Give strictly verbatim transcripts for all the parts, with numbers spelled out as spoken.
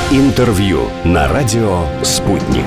Интервью на радио «Спутник».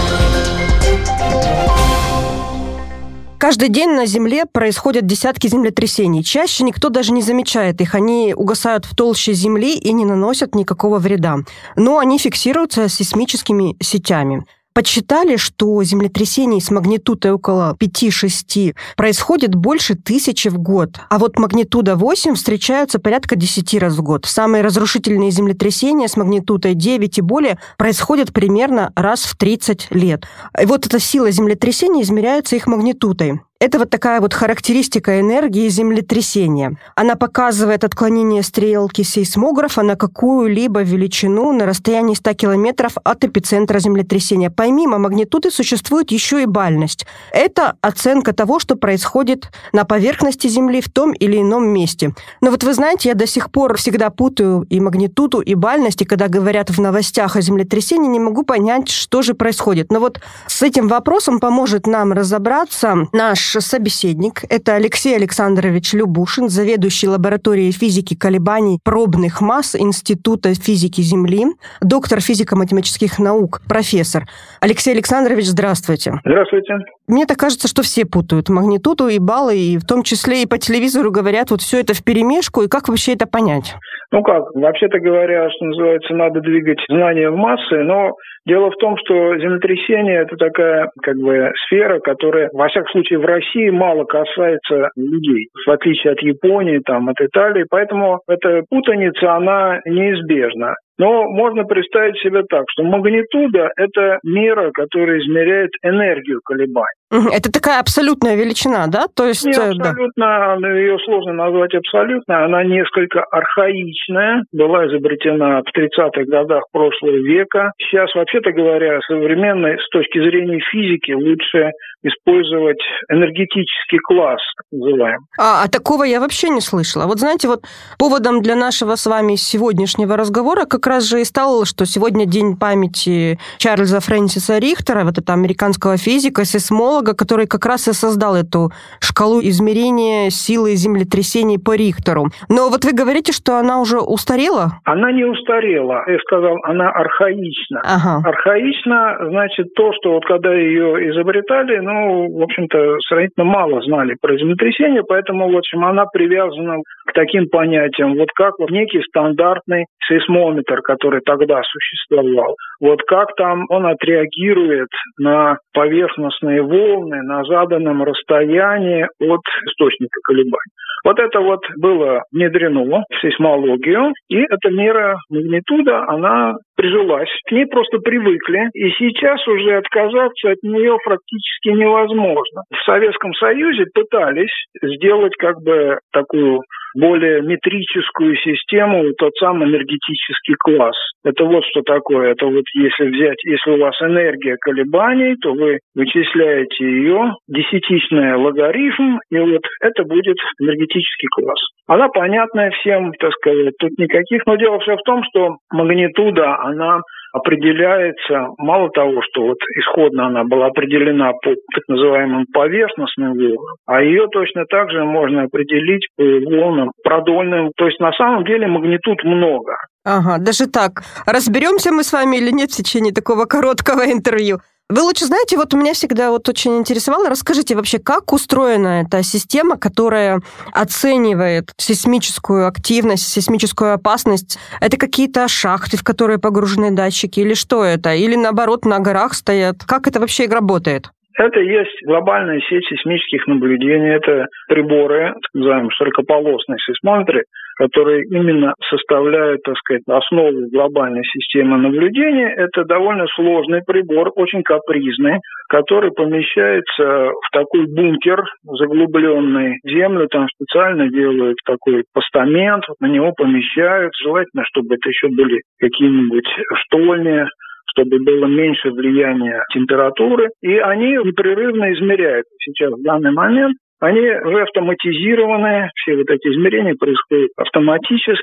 Каждый день на Земле происходят десятки землетрясений. Чаще никто даже не замечает их. Они угасают в толще Земли и не наносят никакого вреда. Но они фиксируются сейсмическими сетями. Подсчитали, что землетрясений с магнитудой около пяти-шести происходит больше тысячи в год. А вот магнитуда восемь встречаются порядка десяти раз в год. Самые разрушительные землетрясения с магнитудой девять и более происходят примерно раз в тридцать лет. И вот эта сила землетрясений измеряется их магнитудой. Это вот такая вот характеристика энергии землетрясения. Она показывает отклонение стрелки сейсмографа на какую-либо величину на расстоянии ста километров от эпицентра землетрясения. Помимо магнитуды существует еще и бальность. Это оценка того, что происходит на поверхности Земли в том или ином месте. Но вот вы знаете, я до сих пор всегда путаю и магнитуду, и бальность, и когда говорят в новостях о землетрясении, не могу понять, что же происходит. Но вот с этим вопросом поможет нам разобраться наш собеседник. Это Алексей Александрович Любушин, заведующий лабораторией физики колебаний пробных масс Института физики Земли, доктор физико-математических наук, профессор. Алексей Александрович, здравствуйте. Здравствуйте. Мне так кажется, что все путают магнитуду и баллы, и в том числе и по телевизору говорят, вот все это вперемешку, и как вообще это понять? Ну как, вообще-то говоря, что называется, надо двигать знания в массы, но дело в том, что землетрясение – это такая как бы сфера, которая, во всяком случае, в России мало касается людей, в отличие от Японии, там, от Италии, поэтому эта путаница, она неизбежна. Но можно представить себе так, что магнитуда – это мера, которая измеряет энергию колебаний. Это такая абсолютная величина, да? То есть, Не абсолютно, да. Ее сложно назвать абсолютной, она несколько архаичная, была изобретена в тридцатых годах прошлого века. Сейчас, вообще-то говоря, современной, с точки зрения физики, лучше использовать энергетический класс, так называемый. А, а такого я вообще не слышала. Вот знаете, вот поводом для нашего с вами сегодняшнего разговора как раз же и стало, что сегодня день памяти Чарльза Фрэнсиса Рихтера, вот этого американского физика, сейсмолога, который как раз и создал эту шкалу измерения силы землетрясений по Рихтеру. Но вот вы говорите, что она уже устарела? Она не устарела. Я сказал, она архаична. Ага. Архаична, значит, то, что вот когда ее изобретали, ну, в общем-то, сравнительно мало знали про землетрясение, поэтому, в общем, она привязана к таким понятиям, вот как вот некий стандартный сейсмометр, который тогда существовал. Вот как там он отреагирует на поверхностные волны на заданном расстоянии от источника колебаний. Вот это вот было внедрено в сейсмологию, и эта мера магнитуда, она прижилась. К ней просто привыкли, и сейчас уже отказаться от нее практически невозможно. В Советском Союзе пытались сделать как бы такую более метрическую систему, тот самый энергетический класс. Это вот что такое. Это вот если взять, если у вас энергия колебаний, то вы вычисляете ее, десятичный логарифм, и вот это будет энергетический класс. Она понятная всем, так сказать, тут никаких, но дело все в том, что магнитуда, она определяется, мало того, что вот исходно она была определена по так называемым поверхностным волнам, а ее точно так же можно определить по волнам продольным. То есть на самом деле магнитуд много. Ага, даже так. Разберемся мы с вами или нет в течение такого короткого интервью? Вы лучше знаете, вот меня всегда вот очень интересовало, расскажите вообще, как устроена эта система, которая оценивает сейсмическую активность, сейсмическую опасность? Это какие-то шахты, в которые погружены датчики, или что это? Или наоборот на горах стоят? Как это вообще работает? Это есть глобальная сеть сейсмических наблюдений. Это приборы, так называемые широкополосные сейсмометры, которые именно составляют, так сказать, основу глобальной системы наблюдения. Это довольно сложный прибор, очень капризный, который помещается в такой бункер, заглубленный в землю. Там специально делают такой постамент, на него помещают. Желательно, чтобы это еще были какие-нибудь штольни, чтобы было меньше влияния температуры. И они непрерывно измеряют сейчас в данный момент. Они уже автоматизированы, все вот эти измерения происходят автоматически.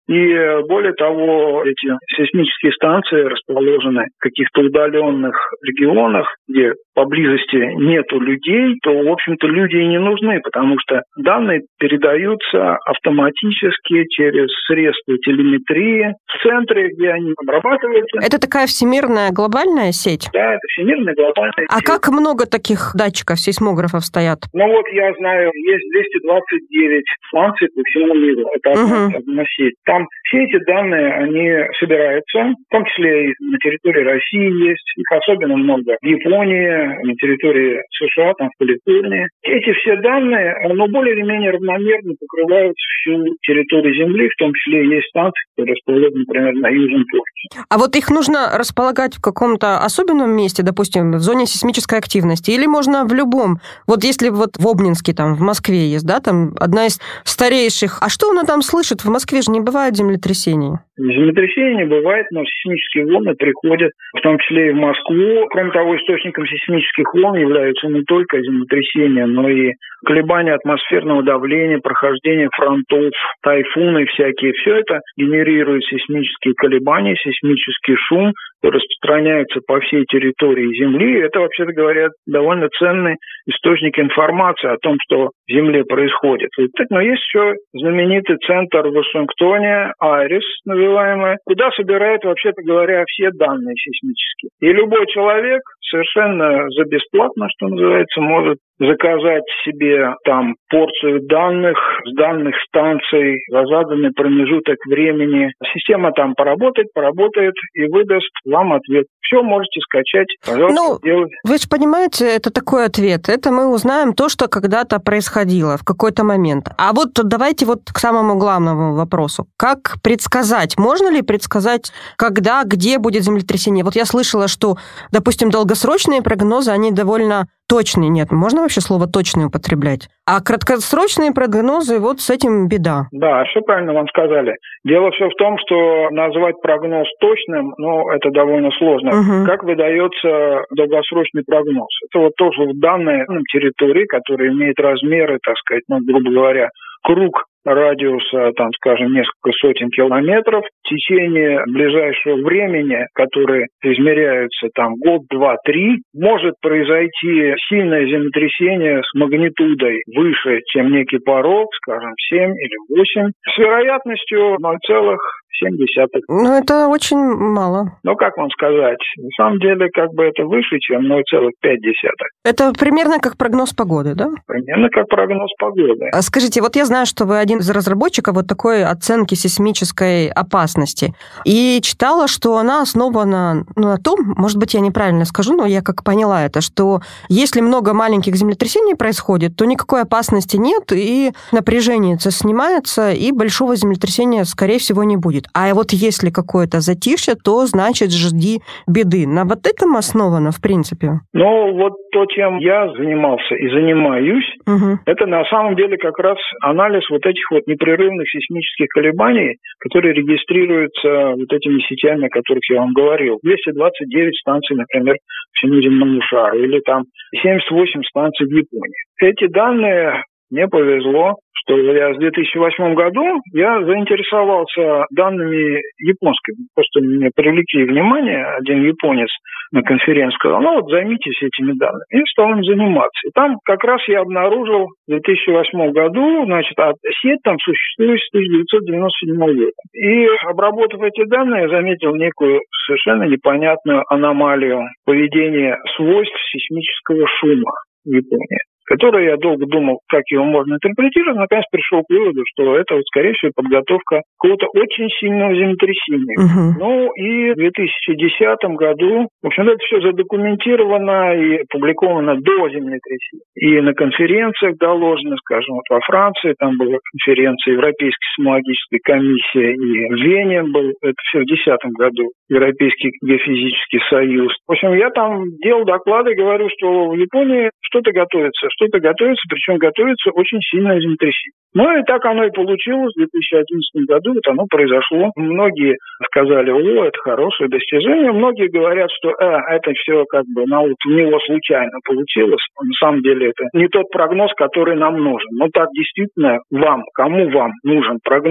И более того, эти сейсмические станции расположены в каких-то удаленных регионах, где поблизости нету людей, то, в общем-то, люди и не нужны, потому что данные передаются автоматически через средства телеметрии в центре, где они обрабатываются. Это такая всемирная глобальная сеть? Да, это всемирная глобальная сеть. А как много таких датчиков, сейсмографов стоят? Ну вот я знаю, есть двести двадцать девять станций по всему миру. Это одна, угу. одна сеть. Там все эти данные, они собираются, в том числе и на территории России есть, их особенно много. В Японии, на территории США, там в Калифорнии. Эти все данные, ну, более или менее равномерно покрывают всю территорию Земли, в том числе есть станции, которые расположены, например, на Южном полюсе. А вот их нужно располагать в каком-то особенном месте, допустим, в зоне сейсмической активности, или можно в любом? Вот если вот в Обнинске, там, в Москве есть, да, там одна из старейших. А что она там слышит? В Москве же не бывает землетрясений. Землетрясений не бывает, но сейсмические волны приходят, в том числе и в Москву. Кроме того, источником сейсмических волн являются не только землетрясения, но и колебания атмосферного давления, прохождение фронтов, тайфуны всякие. Все это генерирует сейсмические колебания, сейсмический шум, распространяется по всей территории Земли. Это, вообще-то говоря, довольно ценный источник информации о том, что в Земле происходит. Но есть еще знаменитый центр в Вашингтоне, айрис называемый, куда собирают, вообще-то говоря, все данные сейсмические. И любой человек совершенно за бесплатно, что называется, может заказать себе там порцию данных с данных станций за заданный промежуток времени. Система там поработает, поработает и выдаст вам ответ. Все можете скачать, пожалуйста, ну, делать. Вы же понимаете, это такой ответ. Это мы узнаем то, что когда-то происходило в какой-то момент. А вот давайте вот к самому главному вопросу. Как предсказать? Можно ли предсказать, когда, где будет землетрясение? Вот я слышала, что, допустим, долгосрочные прогнозы, они довольно точные. Нет, можно вообще слово «точные» употреблять? А краткосрочные прогнозы, вот с этим беда. Да, все правильно вам сказали. Дело все в том, что назвать прогноз точным, ну, это довольно сложно. Угу. Как выдается долгосрочный прогноз? Это вот тоже данные на территории, которые имеют размеры, так сказать, ну, грубо говоря, круг радиуса, там, скажем, несколько сотен километров, в течение ближайшего времени, которое измеряется там год, два, три, может произойти сильное землетрясение с магнитудой выше, чем некий порог, скажем, семь или восемь, с вероятностью ноль целых семь десятых. Ну, это очень мало. Ну, как вам сказать? На самом деле, как бы это выше, чем ноль целых пять десятых. Это примерно как прогноз погоды, да? Примерно как прогноз погоды. А скажите, вот я знаю, что вы один из разработчиков вот такой оценки сейсмической опасности. И читала, что она основана ну, на том, может быть, я неправильно скажу, но я как поняла это, что если много маленьких землетрясений происходит, то никакой опасности нет, и напряжение снимается, и большого землетрясения, скорее всего, не будет. А вот если какое-то затишье, то, значит, жди беды. На вот этом основано, в принципе? Ну, вот то, чем я занимался и занимаюсь, угу. это на самом деле как раз анализ вот этих вот непрерывных сейсмических колебаний, которые регистрируются вот этими сетями, о которых я вам говорил. двести двадцать девять станций, например, всему земному шару, или там семьдесят восемь станций в Японии. Эти данные, мне повезло, что я в две тысячи восьмом году я заинтересовался данными японскими. Просто мне привлекли внимание, один японец на конференции сказал, ну вот займитесь этими данными. И стал им заниматься. И там как раз я обнаружил в две тысячи восьмом году, значит, а сеть там существует с тысяча девятьсот девяносто седьмого года. И обработав эти данные, я заметил некую совершенно непонятную аномалию поведения свойств сейсмического шума в Японии, который я долго думал, как его можно интерпретировать, наконец пришел к выводу, что это, вот, скорее всего, подготовка какого-то очень сильного землетрясения. Uh-huh. Ну и в две тысячи десятом году, в общем, это все задокументировано и опубликовано до землетрясения. И на конференциях доложено, скажем, вот во Франции, там была конференция Европейской сейсмологической комиссии, и в Вене был, это все в две тысячи десятом году, Европейский геофизический союз. В общем, я там делал доклады и говорю, что в Японии что-то готовится, что-то готовится, причем готовится очень сильное землетрясение. Ну и так оно и получилось в две тысячи одиннадцатом году, вот оно произошло. Многие сказали, о, это хорошее достижение. Многие говорят, что э, это все как бы ну, вот у него случайно получилось. На самом деле это не тот прогноз, который нам нужен. Но так действительно вам, кому вам нужен прогноз,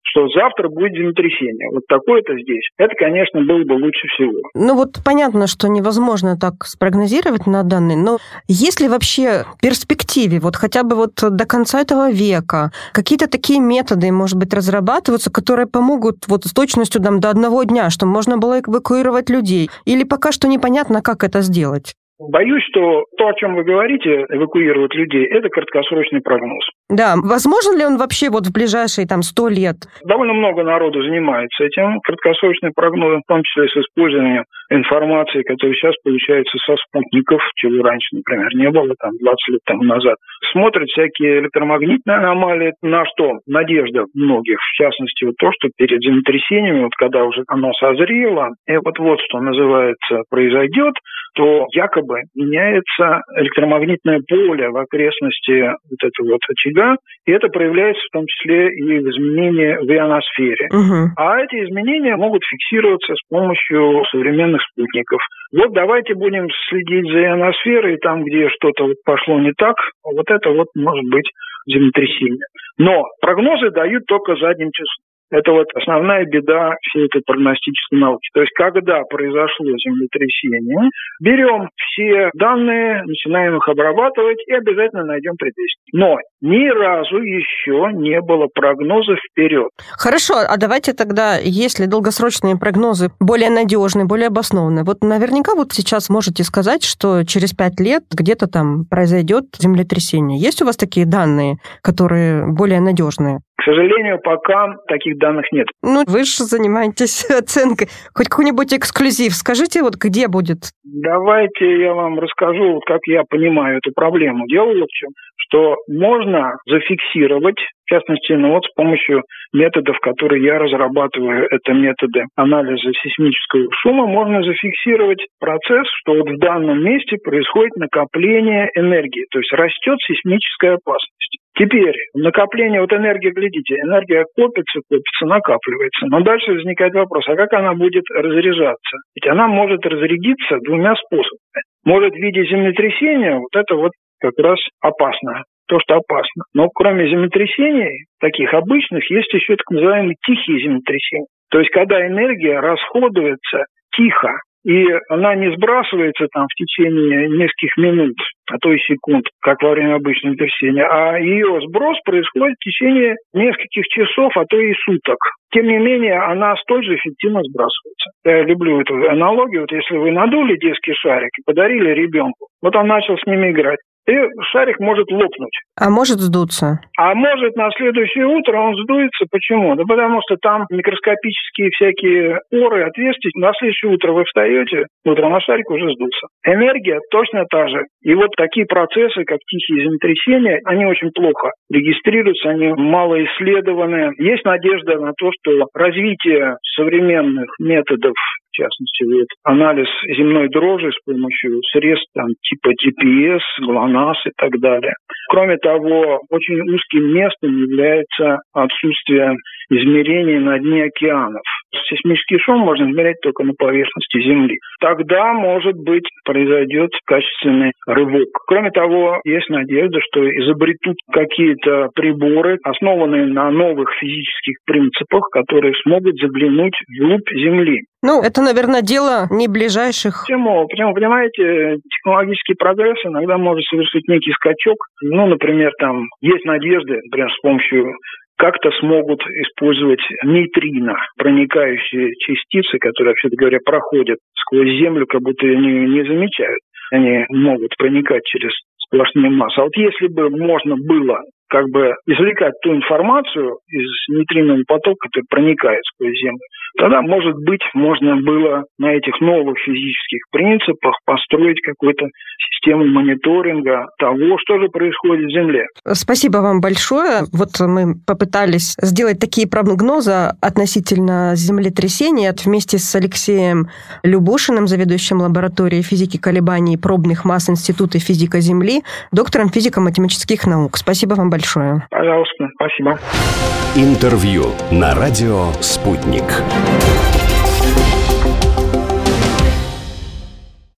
что завтра будет землетрясение. Вот такое-то здесь. Это, конечно, было бы лучше всего. Ну вот понятно, что невозможно так спрогнозировать на данный, но есть ли вообще в перспективе, вот хотя бы вот до конца этого века, какие-то такие методы, может быть, разрабатываются, которые помогут вот с точностью там, до одного дня, чтобы можно было эвакуировать людей? Или пока что непонятно, как это сделать? Боюсь, что то, о чем вы говорите, эвакуировать людей, это краткосрочный прогноз. Да, возможно ли он вообще вот в ближайшие там сто лет? Довольно много народу занимается этим. Краткосрочный прогноз, в том числе с использованием информации, которая сейчас получается со спутников, чего раньше, например, не было, там, двадцать лет тому назад. Смотрят всякие электромагнитные аномалии, на что надежда многих, в частности, вот то, что перед землетрясениями, вот когда уже оно созрело, и вот вот что называется произойдет, то якобы меняется электромагнитное поле в окрестности вот этого вот очага, и это проявляется в том числе и в изменении в ионосфере. Угу. А эти изменения могут фиксироваться с помощью современных спутников. Вот давайте будем следить за ионосферой, там, где что-то вот пошло не так, вот это вот может быть землетрясение. Но прогнозы дают только задним числом. Это вот основная беда всей этой прогностической науки. То есть, когда произошло землетрясение, берем все данные, начинаем их обрабатывать и обязательно найдем предвестник. Но ни разу еще не было прогноза вперед. Хорошо, а давайте тогда, если долгосрочные прогнозы более надежные, более обоснованные, вот наверняка вот сейчас можете сказать, что через пять лет где-то там произойдет землетрясение. Есть у вас такие данные, которые более надежные? К сожалению, пока таких данных нет. Ну, вы же занимаетесь оценкой. Хоть какой-нибудь эксклюзив. Скажите, вот где будет? Давайте я вам расскажу, вот как я понимаю эту проблему. Дело вот в чем, что можно зафиксировать, в частности, ну вот с помощью методов, которые я разрабатываю, это методы анализа сейсмического шума, можно зафиксировать процесс, что вот в данном месте происходит накопление энергии, то есть растет сейсмическая опасность. Теперь накопление, вот энергия, глядите, энергия копится, копится, накапливается. Но дальше возникает вопрос, а как она будет разряжаться? Ведь она может разрядиться двумя способами. Может в виде землетрясения, вот это вот как раз опасно, то, что опасно. Но кроме землетрясений, таких обычных, есть еще так называемые тихие землетрясения. То есть когда энергия расходуется тихо, и она не сбрасывается там в течение нескольких минут, а то и секунд, как во время обычного землетрясения, а ее сброс происходит в течение нескольких часов, а то и суток. Тем не менее, она столь же эффективно сбрасывается. Я люблю эту аналогию. Вот если вы надули детский шарик и подарили ребенку, вот он начал с ними играть, и шарик может лопнуть. А может сдуться? А может на следующее утро он сдуется. Почему? Да потому что там микроскопические всякие поры, отверстия. На следующее утро вы встаете, утром, а шарик уже сдулся. Энергия точно та же. И вот такие процессы, как тихие землетрясения, они очень плохо регистрируются, они мало исследованы. Есть надежда на то, что развитие современных методов, в частности, вот, анализ земной дрожи с помощью средств там, типа джи пи эс, ГЛОНАСС и так далее. Кроме того, очень узким местом является отсутствие измерений на дне океанов. Сейсмический шум можно измерять только на поверхности Земли. Тогда, может быть, произойдет качественный рывок. Кроме того, есть надежда, что изобретут какие-то приборы, основанные на новых физических принципах, которые смогут заглянуть вглубь Земли. Ну, это, наверное, дело не ближайших. Почему? Почему, понимаете, технологический прогресс иногда может совершить некий скачок. Ну, например, там есть надежды, например, с помощью как-то смогут использовать нейтрино, проникающие частицы, которые, вообще-то говоря, проходят сквозь Землю, как будто они не замечают. Они могут проникать через сплошные массы. А вот если бы можно было как бы извлекать ту информацию из нейтринового потока, который проникает сквозь Землю, тогда, может быть, можно было на этих новых физических принципах построить какую-то систему мониторинга того, что же происходит в Земле. Спасибо вам большое. Вот мы попытались сделать такие прогнозы относительно землетрясения вместе с Алексеем Любушиным, заведующим лабораторией физики колебаний пробных масс Института физика Земли, доктором физико-математических наук. Спасибо вам большое. Пожалуйста, спасибо. Интервью на радио «Спутник».